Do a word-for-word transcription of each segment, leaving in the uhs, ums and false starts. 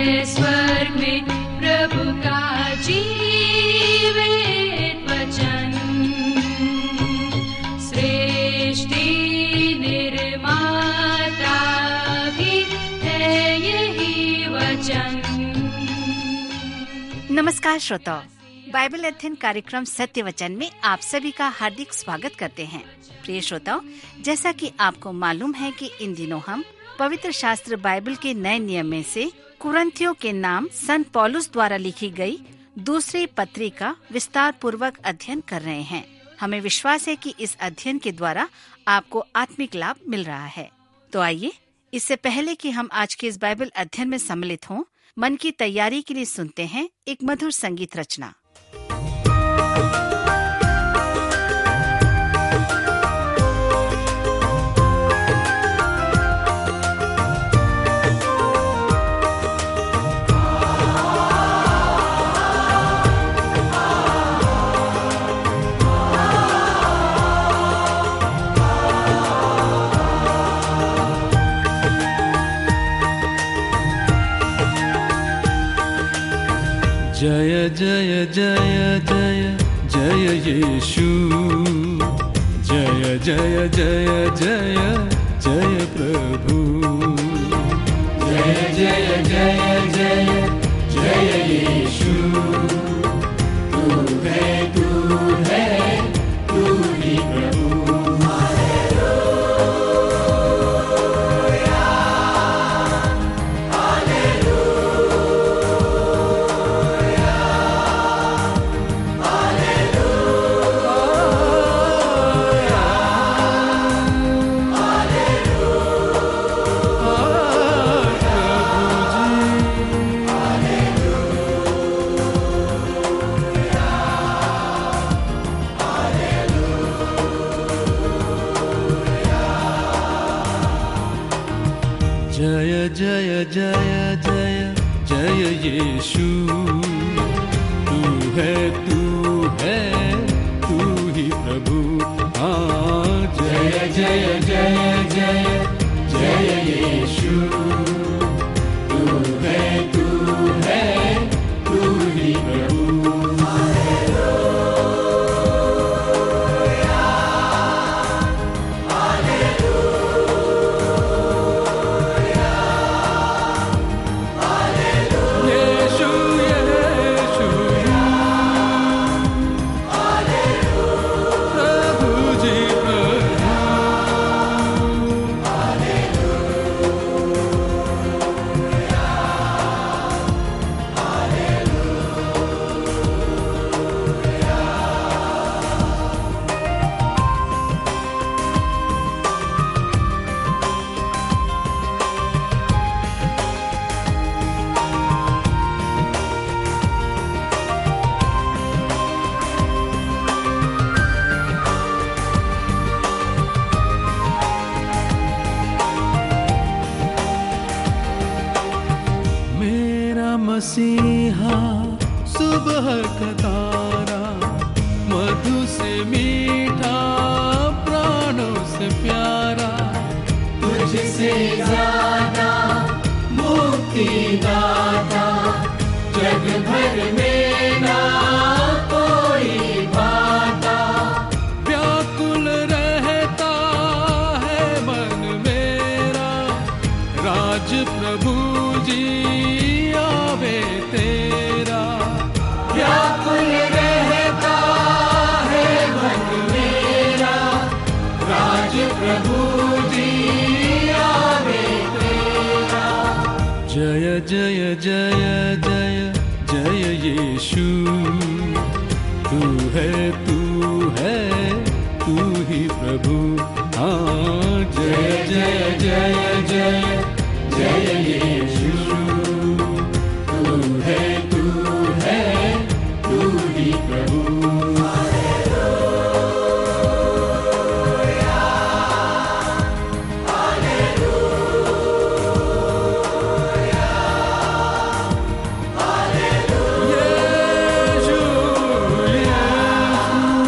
है स्वर्ग में प्रभु का जीवित वचन। सृष्टि निर्माता भी है यही वचन। नमस्कार श्रोताओ, बाइबल अध्ययन कार्यक्रम सत्य वचन में आप सभी का हार्दिक स्वागत करते हैं। प्रिय श्रोताओ, जैसा कि आपको मालूम है कि इन दिनों हम पवित्र शास्त्र बाइबल के नए नियम में से कुरिन्थियों के नाम संत पौलुस द्वारा लिखी गई दूसरी पत्री का विस्तार पूर्वक अध्ययन कर रहे हैं। हमें विश्वास है कि इस अध्ययन के द्वारा आपको आत्मिक लाभ मिल रहा है। तो आइए, इससे पहले कि हम आज के इस बाइबल अध्ययन में सम्मिलित हों, मन की तैयारी के लिए सुनते हैं एक मधुर संगीत रचना। जय जय जय जय जय यीशु, जय जय जय जय जय प्रभु। जय जय जय जय जय यीशु, तू है तू है तू ही प्रभु। जय जय जय जय जय यीशु, तू है तू है तू ही प्रभु। हाँ, जय जय जय जय जय यीशु, तू है तू है तू ही प्रभु। मसीहा सुबह का तारा, मधु से मीठा प्राणों से प्यारा, तुझसे ज्यादा मुक्ति दाता जग भर में ना कोई भाता। व्याकुल रहता है मन मेरा, राज प्रभु जी तेरा। व्याकुल रहता है मन मेरा, राज प्रभु जी आवे तेरा। जय जय जय जय जय यीशु, तू है तू है तू ही प्रभु। हाँ, जय जय जय जय जय यीशु, तू है तू है तू ही प्रभु। यीशु यीशु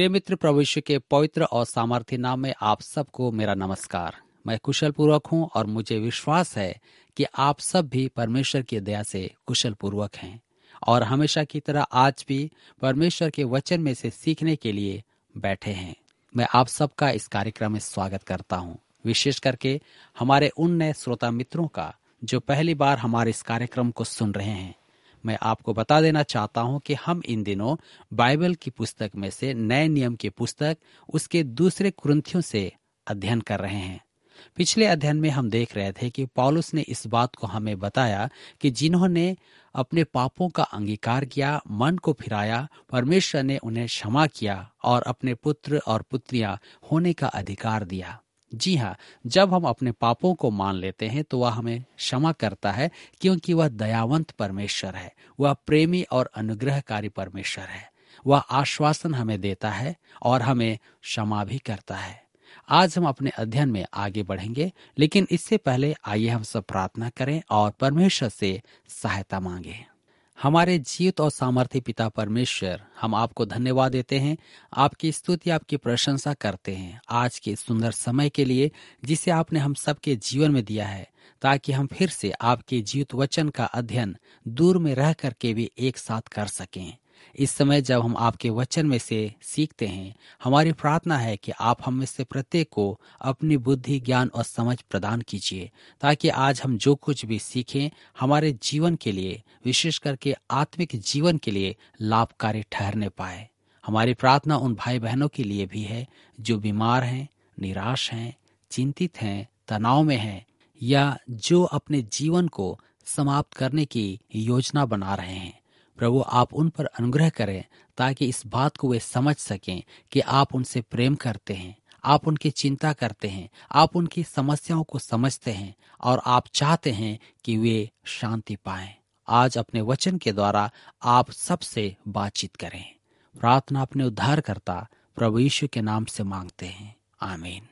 प्रिय मित्र, प्रभु यीशु के पवित्र और सामर्थ्य नाम में आप सबको मेरा नमस्कार। मैं कुशल पूर्वक हूँ और मुझे विश्वास है कि आप सब भी परमेश्वर की दया से कुशल पूर्वक हैं और हमेशा की तरह आज भी परमेश्वर के वचन में से सीखने के लिए बैठे हैं। मैं आप सबका इस कार्यक्रम में स्वागत करता हूँ, विशेष करके हमारे उन नए श्रोता मित्रों का जो पहली बार हमारे इस कार्यक्रम को सुन रहे हैं। मैं आपको बता देना चाहता हूं कि हम इन दिनों बाइबल की पुस्तक में से नए नियम की पुस्तक उसके दूसरे कुरिन्थियों से अध्ययन कर रहे हैं। पिछले अध्ययन में हम देख रहे थे कि पौलुस ने इस बात को हमें बताया कि जिन्होंने अपने पापों का अंगीकार किया, मन को फिराया, परमेश्वर ने उन्हें क्षमा किया और अपने पुत्र और पुत्रियां होने का अधिकार दिया। जी हाँ, जब हम अपने पापों को मान लेते हैं तो वह हमें क्षमा करता है, क्योंकि वह दयावंत परमेश्वर है, वह प्रेमी और अनुग्रहकारी परमेश्वर है। वह आश्वासन हमें देता है और हमें क्षमा भी करता है। आज हम अपने अध्ययन में आगे बढ़ेंगे, लेकिन इससे पहले आइए हम सब प्रार्थना करें और परमेश्वर से सहायता मांगे। हमारे जीवित और सामर्थ्य पिता परमेश्वर, हम आपको धन्यवाद देते हैं, आपकी स्तुति, आपकी प्रशंसा करते हैं आज के सुंदर समय के लिए जिसे आपने हम सबके जीवन में दिया है, ताकि हम फिर से आपके जीवित वचन का अध्ययन दूर में रह करके भी एक साथ कर सकें। इस समय जब हम आपके वचन में से सीखते हैं, हमारी प्रार्थना है कि आप हम में से प्रत्येक को अपनी बुद्धि, ज्ञान और समझ प्रदान कीजिए, ताकि आज हम जो कुछ भी सीखें हमारे जीवन के लिए, विशेष करके आत्मिक जीवन के लिए लाभकारी ठहरने पाए। हमारी प्रार्थना उन भाई बहनों के लिए भी है जो बीमार हैं, निराश हैं, चिंतित हैं, तनाव में हैं, या जो अपने जीवन को समाप्त करने की योजना बना रहे हैं। प्रभु, आप उन पर अनुग्रह करें ताकि इस बात को वे समझ सकें कि आप उनसे प्रेम करते हैं, आप उनकी चिंता करते हैं, आप उनकी समस्याओं को समझते हैं और आप चाहते हैं कि वे शांति पाएं। आज अपने वचन के द्वारा आप सबसे बातचीत करें। प्रार्थना अपने उद्धारकर्ता प्रभु यीशु के नाम से मांगते हैं, आमीन।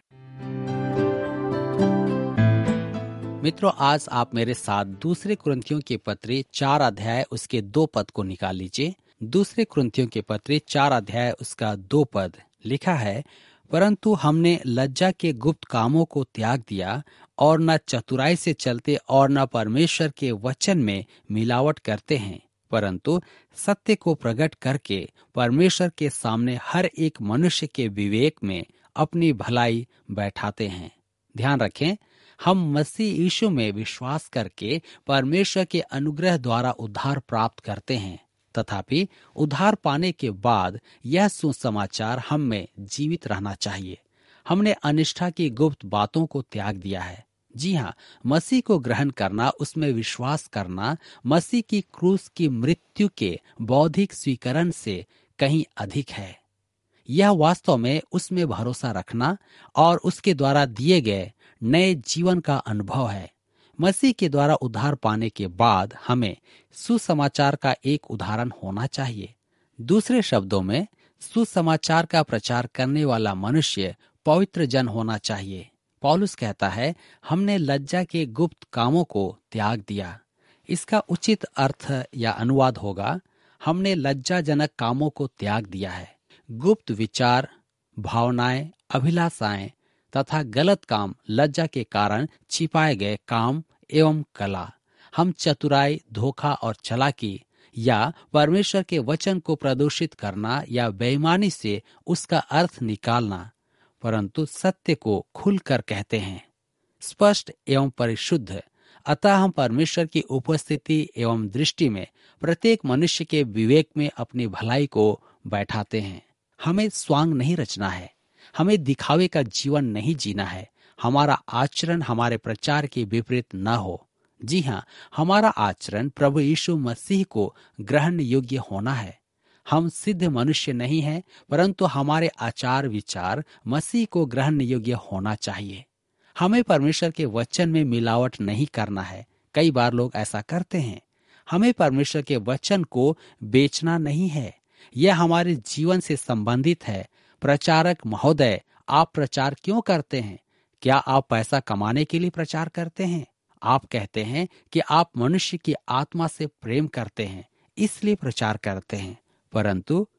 मित्रों, आज आप मेरे साथ दूसरे कुरिन्थियों के पत्री चार अध्याय उसके दो पद को निकाल लीजिए। दूसरे कुरिन्थियों के पत्री चार अध्याय उसका दो पद लिखा है, परंतु हमने लज्जा के गुप्त कामों को त्याग दिया और न चतुराई से चलते और न परमेश्वर के वचन में मिलावट करते हैं, परंतु सत्य को प्रकट करके परमेश्वर के सामने हर एक मनुष्य के विवेक में अपनी भलाई बैठाते हैं। ध्यान रखें, हम मसीह यीशु में विश्वास करके परमेश्वर के अनुग्रह द्वारा उद्धार प्राप्त करते हैं, तथापि उद्धार पाने के बाद यह सुसमाचार हम में जीवित रहना चाहिए। हमने अनिष्ठा की गुप्त बातों को त्याग दिया है। जी हाँ, मसीह को ग्रहण करना, उसमें विश्वास करना, मसीह की क्रूस की मृत्यु के बौद्धिक स्वीकरण से कहीं अधिक है। यह वास्तव में उसमें भरोसा रखना और उसके द्वारा दिए गए नए जीवन का अनुभव है। मसीह के द्वारा उद्धार पाने के बाद हमें सुसमाचार का एक उदाहरण होना चाहिए। दूसरे शब्दों में, सुसमाचार का प्रचार करने वाला मनुष्य पवित्र जन होना चाहिए। पौलुस कहता है, हमने लज्जा के गुप्त कामों को त्याग दिया। इसका उचित अर्थ या अनुवाद होगा, हमने लज्जाजनक कामों को त्याग दिया है। गुप्त विचार, भावनाएं, अभिलाषाएं तथा गलत काम, लज्जा के कारण छिपाए गए काम एवं कला। हम चतुराई, धोखा और चालाकी या परमेश्वर के वचन को प्रदूषित करना या बेईमानी से उसका अर्थ निकालना, परंतु सत्य को खुलकर कहते हैं, स्पष्ट एवं परिशुद्ध। अतः हम परमेश्वर की उपस्थिति एवं दृष्टि में प्रत्येक मनुष्य के विवेक में अपनी भलाई को बैठाते हैं। हमें स्वांग नहीं रचना है, हमें दिखावे का जीवन नहीं जीना है। हमारा आचरण हमारे प्रचार के विपरीत न हो। जी हाँ, हमारा आचरण प्रभु यीशु मसीह को ग्रहण योग्य होना है। हम सिद्ध मनुष्य नहीं हैं, परंतु हमारे आचार विचार मसीह को ग्रहण योग्य होना चाहिए। हमें परमेश्वर के वचन में मिलावट नहीं करना है। कई बार लोग ऐसा करते हैं। हमें परमेश्वर के वचन को बेचना नहीं है। यह हमारे जीवन से संबंधित है। प्रचारक महोदय, आप प्रचार क्यों करते हैं? क्या आप पैसा कमाने के लिए प्रचार करते हैं? आप कहते हैं कि आप मनुष्य की आत्मा से प्रेम करते हैं, इसलिए प्रचार करते हैं, परंतु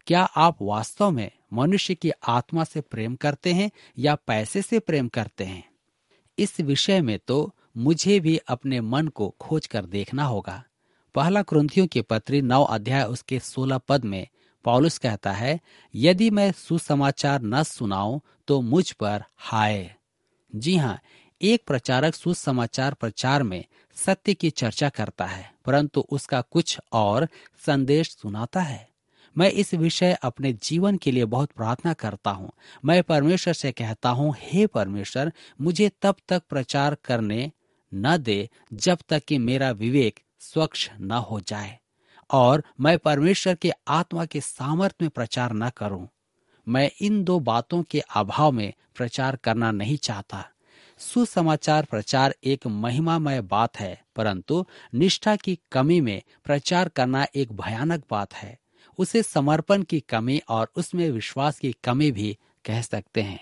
क्या आप वास्तव में मनुष्य की आत्मा से प्रेम करते हैं या पैसे से प्रेम करते हैं? इस विषय में तो मुझे भी अपने मन को खोज कर देखना होगा। पहला कुरिन्थियों की पत्री नौ अध्याय उसके सोलह पद में पौलुस कहता है, यदि मैं सुसमाचार न सुनाऊं तो मुझ पर हाय। जी हाँ, एक प्रचारक सुसमाचार प्रचार में सत्य की चर्चा करता है, परंतु उसका कुछ और संदेश सुनाता है। मैं इस विषय अपने जीवन के लिए बहुत प्रार्थना करता हूँ। मैं परमेश्वर से कहता हूँ, हे परमेश्वर, मुझे तब तक प्रचार करने न दे जब तक कि मेरा विवेक स्वच्छ न हो जाए और मैं परमेश्वर के आत्मा के सामर्थ्य में प्रचार न करूं। मैं इन दो बातों के अभाव में प्रचार करना नहीं चाहता। सुसमाचार प्रचार एक महिमामय बात है, परंतु निष्ठा की कमी में प्रचार करना एक भयानक बात है। उसे समर्पण की कमी और उसमें विश्वास की कमी भी कह सकते हैं।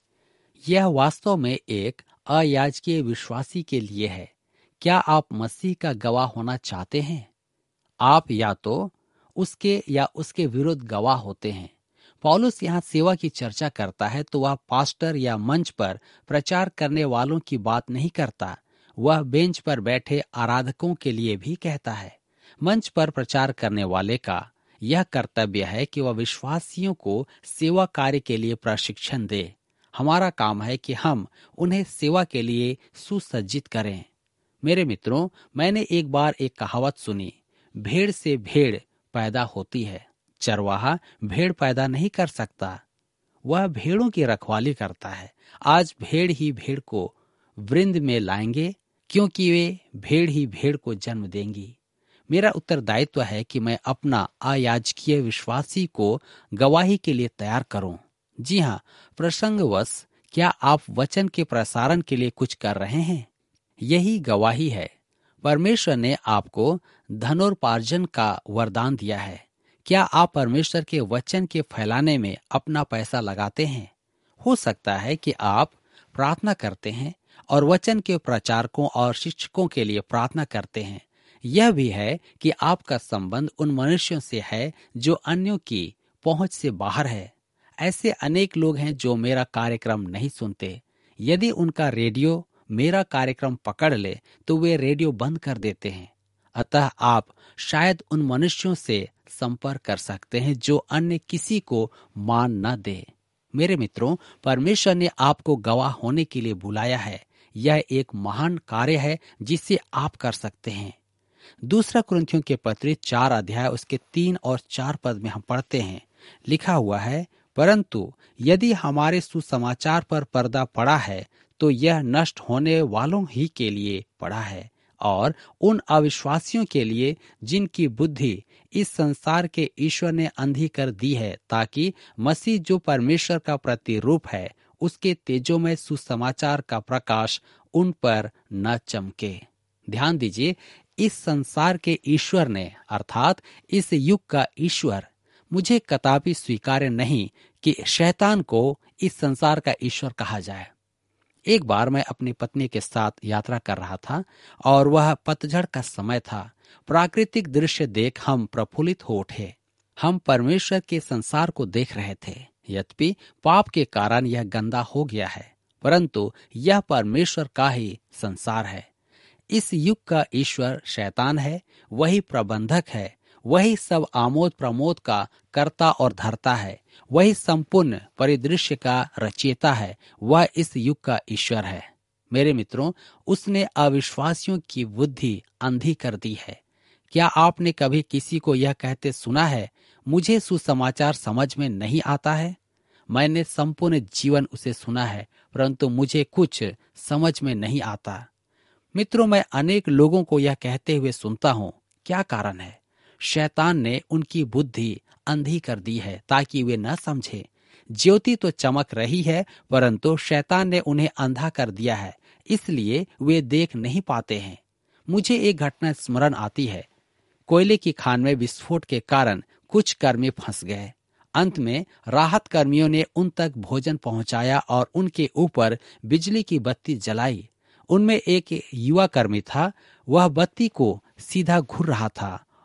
यह वास्तव में एक अयाजकीय विश्वासी के लिए है। क्या आप मसीह का गवाह होना चाहते हैं? आप या तो उसके या उसके विरुद्ध गवाह होते हैं। पौलुस यहाँ सेवा की चर्चा करता है तो वह पास्टर या मंच पर प्रचार करने वालों की बात नहीं करता। वह बेंच पर बैठे आराधकों के लिए भी कहता है। मंच पर प्रचार करने वाले का यह कर्तव्य है कि वह विश्वासियों को सेवा कार्य के लिए प्रशिक्षण दे। हमारा काम है कि हम उन्हें सेवा के लिए सुसज्जित करें। मेरे मित्रों, मैंने एक बार एक कहावत सुनी, भेड़ से भेड़ पैदा होती है, चरवाहा भेड़ पैदा नहीं कर सकता, वह भेड़ों की रखवाली करता है। आज भेड़ ही भेड़ को वृंद में लाएंगे, क्योंकि वे भेड़ ही भेड़ को जन्म देंगी। मेरा उत्तरदायित्व है कि मैं अपना अयाजकीय विश्वासी को गवाही के लिए तैयार करूं। जी हाँ, प्रसंगवश क्या आप वचन के प्रसारण के लिए कुछ कर रहे हैं? यही गवाही है। परमेश्वर ने आपको धनोपार्जन का वरदान दिया है। क्या आप परमेश्वर के वचन के फैलाने में अपना पैसा लगाते हैं? हो सकता है कि आप प्रार्थना करते हैं और वचन के प्रचारकों और शिक्षकों के लिए प्रार्थना करते हैं। यह भी है कि आपका संबंध उन मनुष्यों से है जो अन्यों की पहुंच से बाहर है। ऐसे अनेक लोग हैं जो मेरा कार्यक्रम नहीं सुनते। यदि उनका रेडियो मेरा कार्यक्रम पकड़ ले तो वे रेडियो बंद कर देते हैं। अतः आप शायद उन मनुष्यों से संपर्क कर सकते हैं जो अन्य किसी को मान न दे। मेरे मित्रों, परमेश्वर ने आपको गवाह होने के लिए बुलाया है। यह एक महान कार्य है जिसे आप कर सकते हैं। दूसरा कुरिन्थियों के पत्री चार अध्याय उसके तीन और चार पद में हम पढ़ते हैं, लिखा हुआ है, परंतु यदि हमारे सुसमाचार पर पर्दा पड़ा है तो यह नष्ट होने वालों ही के लिए पड़ा है और उन अविश्वासियों के लिए जिनकी बुद्धि इस संसार के ईश्वर ने अंधी कर दी है, ताकि मसीह जो परमेश्वर का प्रतिरूप है उसके तेजोमय सुसमाचार का प्रकाश उन पर न चमके। ध्यान दीजिए, इस संसार के ईश्वर ने अर्थात इस युग का ईश्वर, मुझे कदापि स्वीकार्य नहीं कि शैतान को इस संसार का ईश्वर कहा जाए। एक बार मैं अपनी पत्नी के साथ यात्रा कर रहा था और वह पतझड़ का समय था। प्राकृतिक दृश्य देख हम प्रफुल्लित हो उठे। हम परमेश्वर के संसार को देख रहे थे। यद्यपि पाप के कारण यह गंदा हो गया है, परंतु यह परमेश्वर का ही संसार है। इस युग का ईश्वर शैतान है, वही प्रबंधक है, वही सब आमोद प्रमोद का कर्ता और धर्ता है, वही संपूर्ण परिदृश्य का रचयिता है, वह इस युग का ईश्वर है। मेरे मित्रों, उसने अविश्वासियों की बुद्धि अंधी कर दी है। क्या आपने कभी किसी को यह कहते सुना है, मुझे सुसमाचार समझ में नहीं आता है? मैंने संपूर्ण जीवन उसे सुना है, परंतु मुझे कुछ समझ में नहीं आता। मित्रों, मैं अनेक लोगों को यह कहते हुए सुनता हूँ। क्या कारण है? शैतान ने उनकी बुद्धि अंधी कर दी है ताकि वे न समझे। ज्योति तो चमक रही है, परंतु शैतान ने उन्हें अंधा कर दिया है, इसलिए वे देख नहीं पाते हैं। मुझे एक घटना स्मरण आती है। कोयले की खान में विस्फोट के कारण कुछ कर्मी फंस गए। अंत में राहत कर्मियों ने उन तक भोजन पहुंचाया और उनके ऊपर बिजली की बत्ती जलाई। उनमें एक युवा कर्मी था। वह बत्ती को सीधा घूर रहा था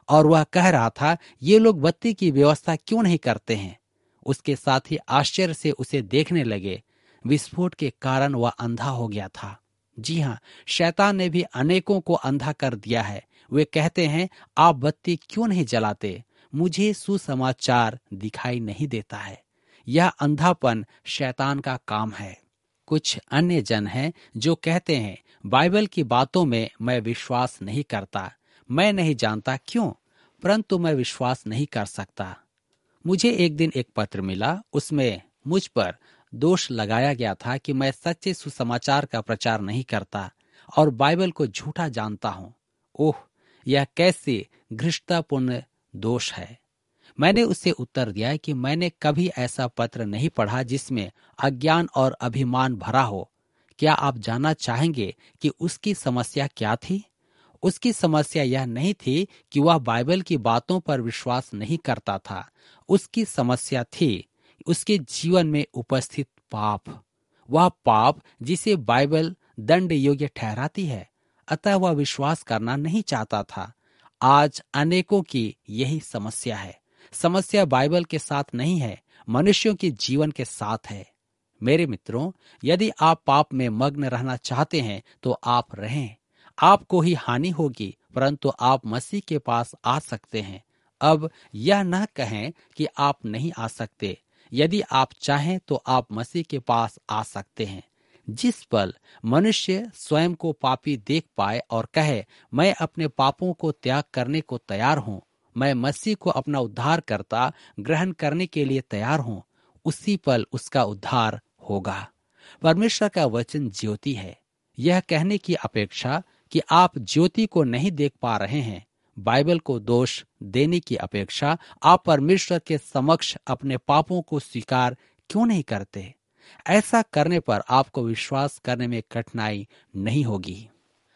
और वह कह रहा था, ये लोग बत्ती की व्यवस्था क्यों नहीं करते हैं। उसके साथ ही आश्चर्य से उसे देखने लगे। विस्फोट के कारण वह अंधा हो गया था। जी हाँ, शैतान ने भी अनेकों को अंधा कर दिया है। वे कहते हैं, आप बत्ती क्यों नहीं जलाते, मुझे सुसमाचार दिखाई नहीं देता है। यह अंधापन शैतान का काम है। कुछ अन्य जन हैं जो कहते हैं, बाइबल की बातों में मैं विश्वास नहीं करता, मैं नहीं जानता क्यों, परंतु मैं विश्वास नहीं कर सकता। मुझे एक दिन एक पत्र मिला, उसमें मुझ पर दोष लगाया गया था कि मैं सच्चे सुसमाचार का प्रचार नहीं करता और बाइबल को झूठा जानता हूँ। ओह, यह कैसे घृष्टतापूर्ण दोष है। मैंने उससे उत्तर दिया कि मैंने कभी ऐसा पत्र नहीं पढ़ा जिसमें अज्ञान और अभिमान भरा हो। क्या आप जानना चाहेंगे कि उसकी समस्या क्या थी? उसकी समस्या यह नहीं थी कि वह बाइबल की बातों पर विश्वास नहीं करता था। उसकी समस्या थी उसके जीवन में उपस्थित पाप, वह पाप जिसे बाइबल दंड योग्य ठहराती है। अतः वह विश्वास करना नहीं चाहता था। आज अनेकों की यही समस्या है। समस्या बाइबल के साथ नहीं है, मनुष्यों के जीवन के साथ है। मेरे मित्रों, यदि आप पाप में मग्न रहना चाहते हैं तो आप रहें। आपको ही हानि होगी, परंतु आप मसीह के पास आ सकते हैं। अब यह न कहें कि आप नहीं आ सकते। यदि आप चाहें तो आप मसीह के पास आ सकते हैं। जिस पल मनुष्य स्वयं को पापी देख पाए और कहे, मैं अपने पापों को त्याग करने को तैयार हूँ, मैं मसीह को अपना उद्धारकर्ता ग्रहण करने के लिए तैयार हूँ, उसी पल उसका उद्धार होगा। परमेश्वर का वचन ज्योति है। यह कहने की अपेक्षा कि आप ज्योति को नहीं देख पा रहे हैं, बाइबल को दोष देने की अपेक्षा आप परमेश्वर के समक्ष अपने पापों को स्वीकार क्यों नहीं करते? ऐसा करने पर आपको विश्वास करने में कठिनाई नहीं होगी।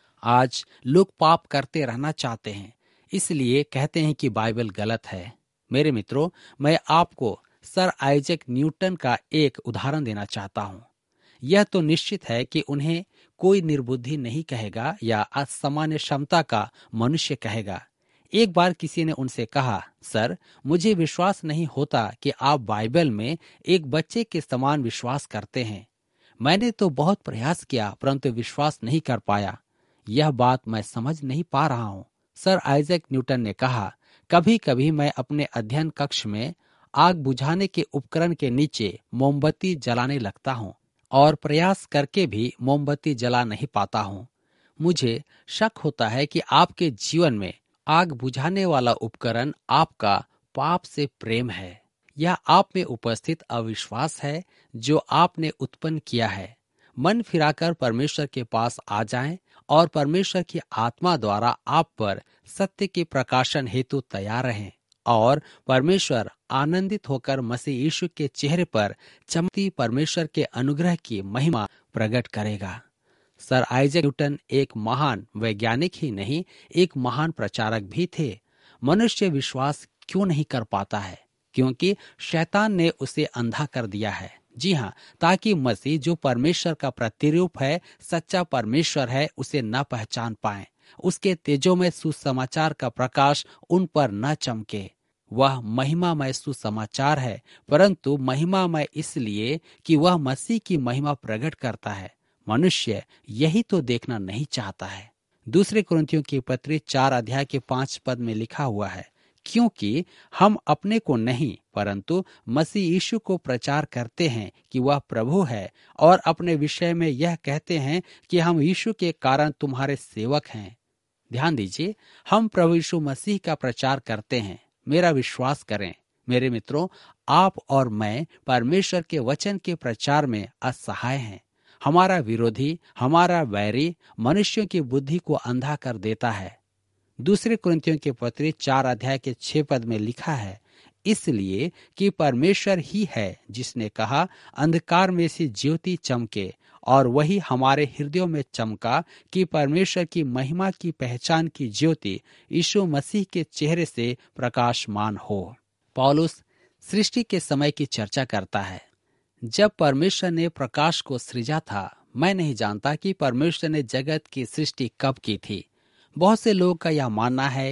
आज लोग पाप करते रहना चाहते हैं, इसलिए कहते हैं कि बाइबल गलत है। मेरे मित्रों, मैं आपको सर आइजैक न्यूटन का एक उदाहरण देना चाहता हूँ। यह तो निश्चित है कि उन्हें कोई निर्बुद्धि नहीं कहेगा या असामान्य क्षमता का मनुष्य कहेगा। एक बार किसी ने उनसे कहा, सर, मुझे विश्वास नहीं होता कि आप बाइबल में एक बच्चे के समान विश्वास करते हैं। मैंने तो बहुत प्रयास किया, परंतु विश्वास नहीं कर पाया। यह बात मैं समझ नहीं पा रहा हूँ। सर आइजैक न्यूटन ने कहा, कभी कभी मैं अपने अध्ययन कक्ष में आग बुझाने के उपकरण के नीचे मोमबत्ती जलाने लगता हूँ और प्रयास करके भी मोमबत्ती जला नहीं पाता हूँ। मुझे शक होता है कि आपके जीवन में आग बुझाने वाला उपकरण आपका पाप से प्रेम है या आप में उपस्थित अविश्वास है जो आपने उत्पन्न किया है। मन फिराकर परमेश्वर के पास आ जाएं और परमेश्वर की आत्मा द्वारा आप पर सत्य के प्रकाशन हेतु तैयार रहें और परमेश्वर आनंदित होकर मसीह यीशु के चेहरे पर चमकती परमेश्वर के अनुग्रह की महिमा प्रकट करेगा। सर आइजैक न्यूटन एक महान वैज्ञानिक ही नहीं, एक महान प्रचारक भी थे। मनुष्य विश्वास क्यों नहीं कर पाता है? क्योंकि शैतान ने उसे अंधा कर दिया है। जी हाँ, ताकि मसीह जो परमेश्वर का प्रतिरूप है, सच्चा परमेश्वर है, उसे न पहचान पाए, उसके तेजों में सुसमाचार का प्रकाश उन पर न चमके। वह महिमामय सुसमाचार है, परंतु महिमामय इसलिए कि वह मसीह की महिमा प्रकट करता है। मनुष्य यही तो देखना नहीं चाहता है। दूसरे कुरिन्थियों की पत्री चार अध्याय के पांच पद में लिखा हुआ है, क्योंकि हम अपने को नहीं परंतु मसीह यीशु को प्रचार करते हैं कि वह प्रभु है, और अपने विषय में यह कहते हैं कि हम यीशु के कारण तुम्हारे सेवक हैं। ध्यान दीजिए, हम प्रभु यीशु मसीह का प्रचार करते हैं। मेरा विश्वास करें मेरे मित्रों, आप और मैं परमेश्वर के वचन के प्रचार में असहाय हैं। हमारा विरोधी, हमारा वैरी मनुष्यों की बुद्धि को अंधा कर देता है। दूसरे कुरिन्थियों के पत्री चार अध्याय के छह पद में लिखा है, इसलिए कि परमेश्वर ही है जिसने कहा, अंधकार में से ज्योति चमके, और वही हमारे हृदयों में चमका कि परमेश्वर की महिमा की पहचान की ज्योति यीशु मसीह के चेहरे से प्रकाशमान हो। पौलुस सृष्टि के समय की चर्चा करता है। जब परमेश्वर ने प्रकाश को सृजा था, मैं नहीं जानता कि परमेश्वर ने जगत की सृष्टि कब की थी। बहुत से लोगों का यह मानना है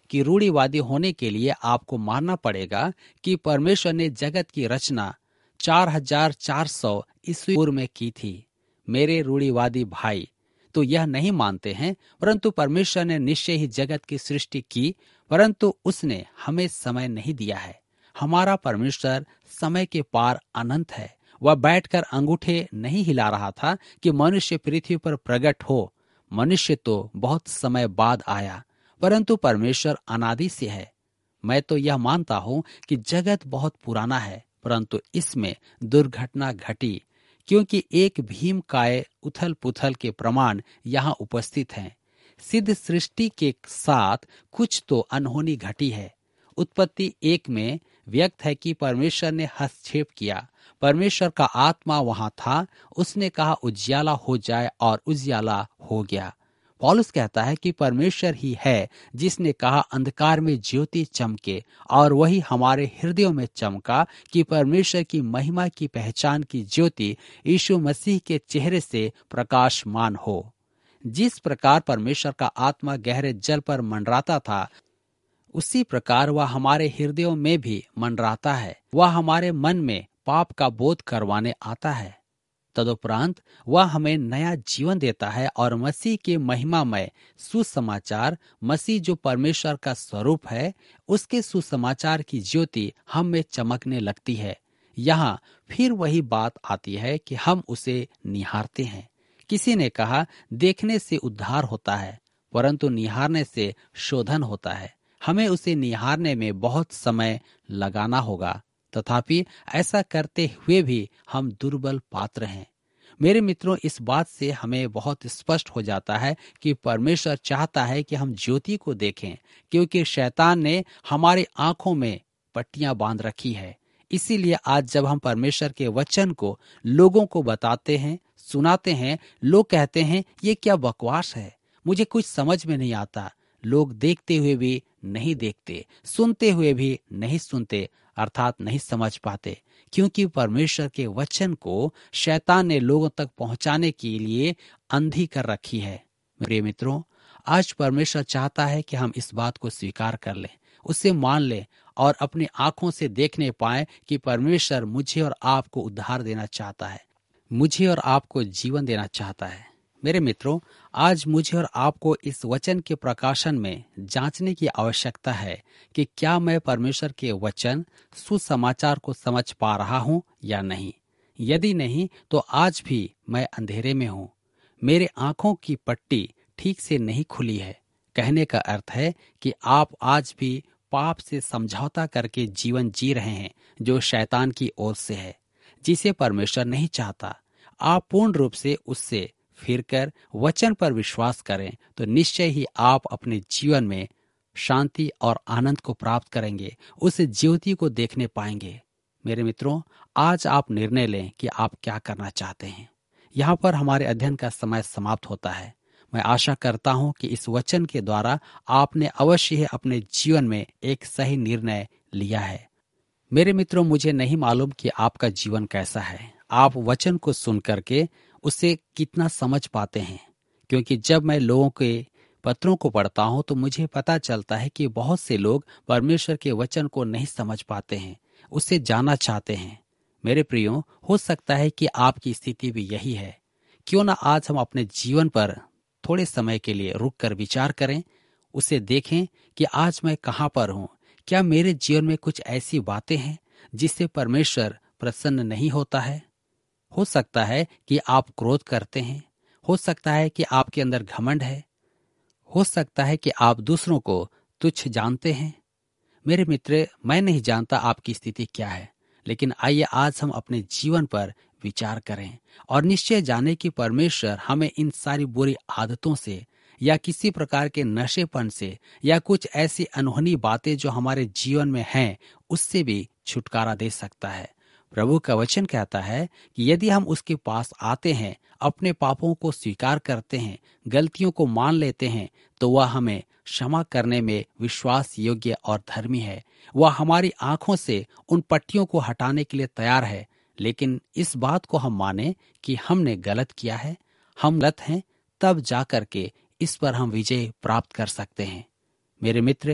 कि रूढ़िवादी होने के लिए आपको मानना पड़ेगा कि परमेश्वर ने जगत की रचना चार हजार चार सौ ईस्वी पूर्व में की थी। मेरे रूढ़िवादी भाई तो यह नहीं मानते हैं, परंतु परमेश्वर ने निश्चय ही जगत की सृष्टि की, परंतु उसने हमें समय नहीं दिया है। हमारा परमेश्वर समय के पार अनंत है। वह बैठकर अंगूठे नहीं हिला रहा था कि मनुष्य पृथ्वी पर प्रकट हो। मनुष्य तो बहुत समय बाद आया, परंतु परमेश्वर अनादि से है। मैं तो यह मानता हूं कि जगत बहुत पुराना है, परंतु इसमें दुर्घटना घटी, क्योंकि एक भीम काय उथल पुथल के प्रमाण यहाँ उपस्थित हैं। सिद्ध सृष्टि के साथ कुछ तो अनहोनी घटी है। उत्पत्ति एक में व्यक्त है कि परमेश्वर ने हस्तक्षेप किया। परमेश्वर का आत्मा वहां था। उसने कहा उजियाला हो जाए और उजियाला हो गया। पौलुस कहता है कि परमेश्वर ही है जिसने कहा अंधकार में ज्योति चमके, और वही हमारे हृदयों में चमका कि परमेश्वर की महिमा की पहचान की ज्योति यीशु मसीह के चेहरे से प्रकाशमान हो। जिस प्रकार परमेश्वर का आत्मा गहरे जल पर मंडराता था, उसी प्रकार वह हमारे हृदयों में भी मंडराता है। वह हमारे मन में पाप का बोध करवाने आता है। तदुपरांत वह हमें नया जीवन देता है और मसीह के महिमामय सुसमाचार, मसीह जो परमेश्वर का स्वरूप है, उसके सुसमाचार की ज्योति हम में चमकने लगती है। यहाँ फिर वही बात आती है कि हम उसे निहारते हैं। किसी ने कहा देखने से उद्धार होता है, परंतु निहारने से शोधन होता है। हमें उसे निहारने में बहुत समय लगाना होगा, तथापि ऐसा करते हुए भी हम दुर्बल पात्र हैं। मेरे मित्रों, इस बात से हमें बहुत स्पष्ट हो जाता है कि परमेश्वर चाहता है कि हम ज्योति को देखें, क्योंकि शैतान ने हमारी आंखों में पट्टियां बांध रखी है। इसीलिए आज जब हम परमेश्वर के वचन को लोगों को बताते हैं, सुनाते हैं, लोग कहते हैं ये क्या बकवास है, मुझे कुछ समझ में नहीं आता। लोग देखते हुए भी नहीं देखते, सुनते हुए भी नहीं सुनते, अर्थात नहीं समझ पाते, क्योंकि परमेश्वर के वचन को शैतान ने लोगों तक पहुंचाने के लिए अंधी कर रखी है। प्रिय मित्रों, आज परमेश्वर चाहता है कि हम इस बात को स्वीकार कर लें, उसे मान लें और अपनी आंखों से देखने पाएं कि परमेश्वर मुझे और आपको उद्धार देना चाहता है, मुझे और आपको जीवन देना चाहता है। मेरे मित्रों, आज मुझे और आपको इस वचन के प्रकाशन में जांचने की आवश्यकता है कि क्या मैं परमेश्वर के वचन सुसमाचार को समझ पा रहा हूं या नहीं। यदि नहीं, तो आज भी मैं अंधेरे में हूं। मेरे आंखों की पट्टी ठीक से नहीं खुली है। कहने का अर्थ है कि आप आज भी पाप से समझौता करके जीवन जी रहे हैं, जो शैतान की ओर से है, जिसे परमेश्वर नहीं चाहता। आप पूर्ण रूप से उससे फिरकर वचन पर विश्वास करें तो निश्चय ही आप अपने जीवन में शांति और आनंद को प्राप्त करेंगे, उस ज्योति को देखने पाएंगे। मेरे मित्रों, आज आप निर्णय लें कि आप क्या करना चाहते हैं। यहाँ पर हमारे अध्ययन का समय समाप्त होता है। मैं आशा करता हूँ कि इस वचन के द्वारा आपने अवश्य ही अपने जीवन में एक सही निर्णय लिया है। मेरे मित्रों, मुझे नहीं मालूम कि आपका जीवन कैसा है, आप वचन को सुन करके उसे कितना समझ पाते हैं, क्योंकि जब मैं लोगों के पत्रों को पढ़ता हूं तो मुझे पता चलता है कि बहुत से लोग परमेश्वर के वचन को नहीं समझ पाते हैं, उसे जानना चाहते हैं। मेरे प्रियो, हो सकता है कि आपकी स्थिति भी यही है। क्यों ना आज हम अपने जीवन पर थोड़े समय के लिए रुक कर विचार करें, उसे देखें कि आज मैं कहाँ पर हूँ। क्या मेरे जीवन में कुछ ऐसी बातें हैं जिससे परमेश्वर प्रसन्न नहीं होता है? हो सकता है कि आप क्रोध करते हैं, हो सकता है कि आपके अंदर घमंड है, हो सकता है कि आप दूसरों को तुच्छ जानते हैं। मेरे मित्र, मैं नहीं जानता आपकी स्थिति क्या है, लेकिन आइए आज हम अपने जीवन पर विचार करें और निश्चय जाने कि परमेश्वर हमें इन सारी बुरी आदतों से या किसी प्रकार के नशेपन से या कुछ ऐसी अनहोनी बातें जो हमारे जीवन में हैं, उससे भी छुटकारा दे सकता है। प्रभु का वचन कहता है कि यदि हम उसके पास आते हैं, अपने पापों को स्वीकार करते हैं, गलतियों को मान लेते हैं, तो वह हमें क्षमा करने में विश्वास योग्य और धर्मी है। वह हमारी आंखों से उन पट्टियों को हटाने के लिए तैयार है। लेकिन इस बात को हम माने कि हमने गलत किया है, हम गलत हैं, तब जा करके इस पर हम विजय प्राप्त कर सकते हैं। मेरे मित्र,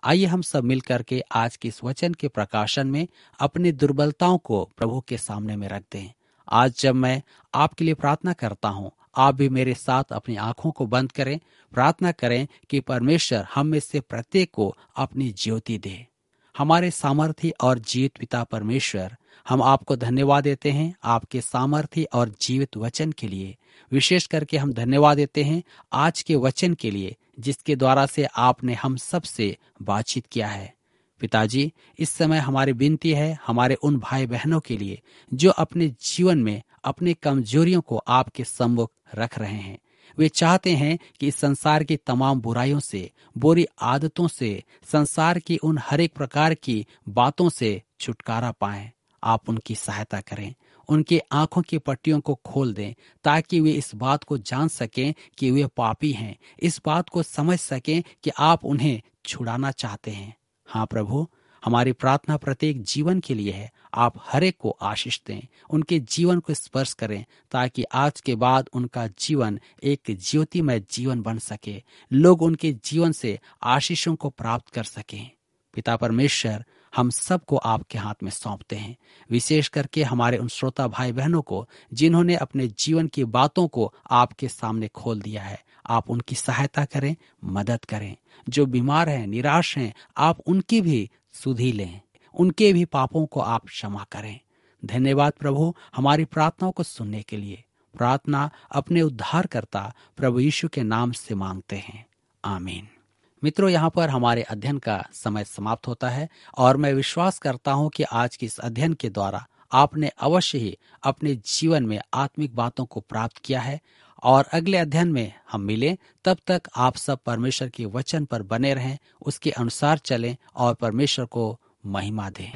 आइए हम सब मिलकर के आज के इस वचन के प्रकाशन में अपनी दुर्बलताओं को प्रभु के सामने में रख दें। आज जब मैं आपके लिए प्रार्थना करता हूँ, आप भी मेरे साथ अपनी आंखों को बंद करें, प्रार्थना करें कि परमेश्वर हम में से प्रत्येक को अपनी ज्योति दे। हमारे सामर्थी और जीवित पिता परमेश्वर, हम आपको धन्यवाद देते हैं आपके सामर्थी और जीवित वचन के लिए। विशेष करके हम धन्यवाद देते हैं आज के वचन के लिए, जिसके द्वारा से आपने हम सब से बातचीत किया है। पिताजी, इस समय हमारी विनती है हमारे उन भाई बहनों के लिए जो अपने जीवन में अपनी कमजोरियों को आपके सम्मुख रख रहे हैं। वे चाहते हैं कि इस संसार की तमाम बुराइयों से, बुरी आदतों से, संसार की उन हर एक प्रकार की बातों से छुटकारा पाएं। आप उनकी सहायता करें, उनकी आंखों की पट्टियों को खोल दें, ताकि वे इस बात को जान सकें कि वे पापी हैं, इस बात को समझ सकें कि आप उन्हें छुड़ाना चाहते हैं। हाँ प्रभु, हमारी प्रार्थना प्रत्येक जीवन के लिए है। आप हर एक को आशीष दें, उनके जीवन को स्पर्श करें, ताकि आज के बाद उनका जीवन एक ज्योतिमय जीवन बन सके, लोग उनके जीवन से आशीषों को प्राप्त कर सकें। पिता परमेश्वर, हम सबको आपके हाथ में सौंपते हैं, विशेष करके हमारे उन श्रोता भाई बहनों को जिन्होंने अपने जीवन की बातों को आपके सामने खोल दिया है। आप उनकी सहायता करें, मदद करें। जो बीमार हैं, निराश हैं, आप उनकी भी सुधि लें, उनके भी पापों को आप क्षमा करें। धन्यवाद प्रभु, हमारी प्रार्थनाओं को सुनने के लिए। प्रार्थना अपने उद्धारकर्ता प्रभु यीशु के नाम से मांगते हैं, आमीन। मित्रों, यहाँ पर हमारे अध्ययन का समय समाप्त होता है और मैं विश्वास करता हूँ कि आज के इस अध्ययन के द्वारा आपने अवश्य ही अपने जीवन में आत्मिक बातों को प्राप्त किया है। और अगले अध्ययन में हम मिलें, तब तक आप सब परमेश्वर के वचन पर बने रहें, उसके अनुसार चलें और परमेश्वर को महिमा दें।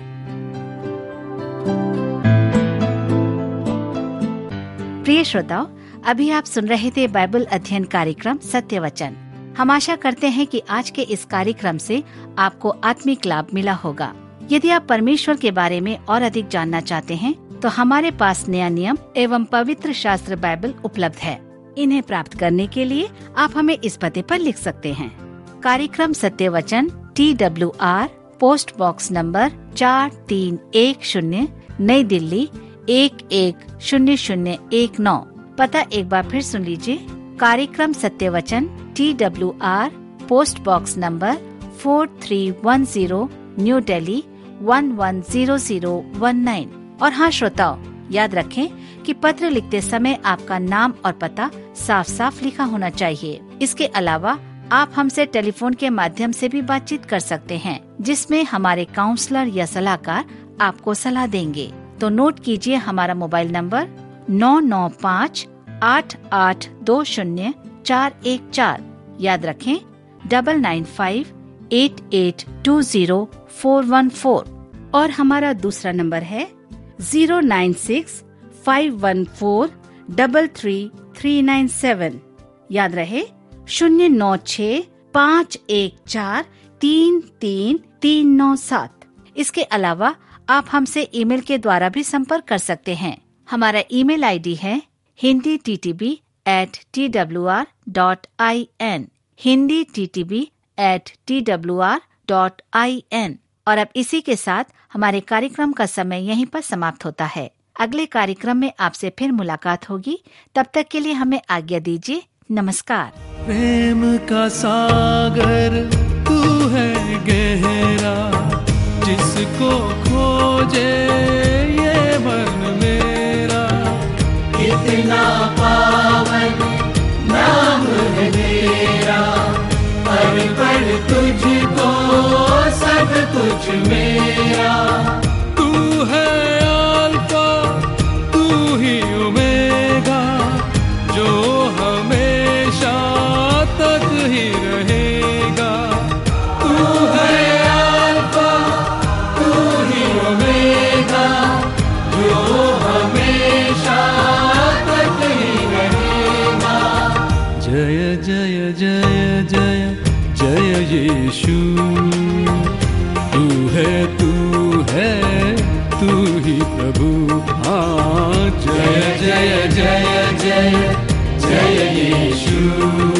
प्रिय श्रोताओ, अभी आप सुन रहे थे बाइबल अध्ययन कार्यक्रम सत्य वचन। हम आशा करते हैं कि आज के इस कार्यक्रम से आपको आत्मिक लाभ मिला होगा। यदि आप परमेश्वर के बारे में और अधिक जानना चाहते हैं, तो हमारे पास नया नियम एवं पवित्र शास्त्र बाइबल उपलब्ध है। इन्हें प्राप्त करने के लिए आप हमें इस पते पर लिख सकते हैं। कार्यक्रम सत्य वचन, T W R, post box number चार तीन एक शून्य, नई दिल्ली एक एक शून्य शून्य एक नौ। पता एक बार फिर सुन लीजिए। कार्यक्रम सत्य वचन, T W R, post box number four three one zero, New Delhi one one zero zero one nine. और हाँ श्रोताओ, याद रखें कि पत्र लिखते समय आपका नाम और पता साफ साफ लिखा होना चाहिए। इसके अलावा आप हमसे टेलीफोन के माध्यम से भी बातचीत कर सकते हैं, जिसमें हमारे काउंसलर या सलाहकार आपको सलाह देंगे। तो नोट कीजिए हमारा मोबाइल नंबर नौ नौ पाँच आठ आठ दो शून्य चार एक चार। याद रखें double nine five eight eight two zero four one four. और हमारा दूसरा नंबर है zero nine six five one four double three three nine seven. याद रहे शून्य नौ छः पाँच एक चार तीन तीन तीन नौ सात। इसके अलावा आप हमसे ईमेल के द्वारा भी संपर्क कर सकते हैं। हमारा ईमेल आईडी है Hindi T T B at T W R dot I N, Hindi T T B at T W R dot I N. और अब इसी के साथ हमारे कार्यक्रम का समय यहीं पर समाप्त होता है। अगले कार्यक्रम में आपसे फिर मुलाकात होगी। तब तक के लिए हमें आज्ञा दीजिए। नमस्कार। प्रेम का सागर तू है गहरा, जिसको खोजे ये मन मेरा। कितना पावन नाम है तेरा, हर पल तुझको सब कुछ मेरा। तू है अल्फा, तू ही ओमेगा, जो हमेशा तक ही रहेगा। तू है अल्फा, तू ही ओमेगा, जो हमेशा तक ही रहेगा। जय जय जय जय जय यीशु, तू है तू है तू ही प्रभु। हाँ, जय जय जय जय जय यीशु।